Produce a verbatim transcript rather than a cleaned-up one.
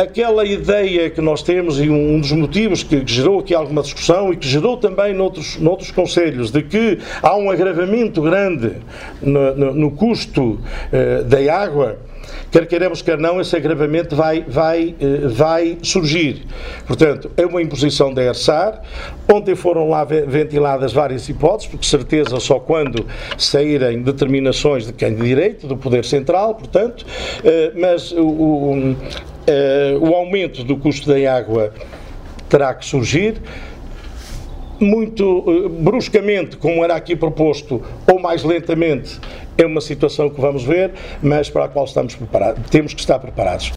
aquela ideia que nós temos e um dos motivos que gerou aqui alguma discussão e que gerou também noutros, noutros concelhos, de que há um agravamento grande no, no, no custo uh, da água, quer queiramos, quer não, esse agravamento vai, vai, vai surgir. Portanto, é uma imposição da ERSAR. Ontem foram lá ventiladas várias hipóteses, porque certeza só quando saírem determinações de quem de direito, do Poder Central, portanto, mas o, o, o aumento do custo da água terá que surgir. Muito uh, bruscamente, como era aqui proposto, ou mais lentamente, é uma situação que vamos ver, mas para a qual estamos preparados, temos que estar preparados.